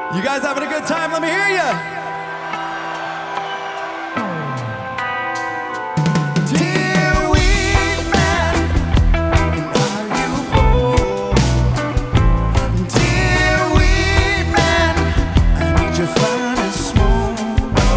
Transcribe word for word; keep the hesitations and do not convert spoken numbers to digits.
You guys having a good time? Let me hear you.